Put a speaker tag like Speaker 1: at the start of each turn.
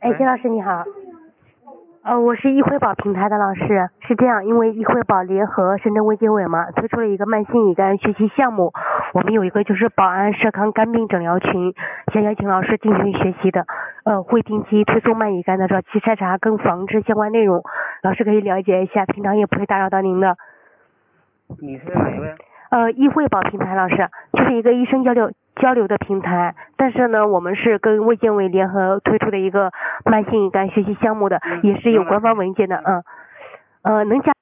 Speaker 1: 哎，金老师你好。我是易惠宝平台的老师。是这样，因为易惠宝联合深圳卫健委嘛，推出了一个慢性乙肝学习项目。我们有一个就是保安社康肝病诊疗群，想邀请老师进行学习的。会定期推送慢乙肝的早期筛查跟防治相关内容，老师可以了解一下，平常也不会打扰到您的。
Speaker 2: 你是哪一位？
Speaker 1: 易惠宝平台老师，就是一个医生交流的平台，但是呢，我们是跟卫健委联合推出的一个慢性乙肝学习项目的，也是有官方文件的。能讲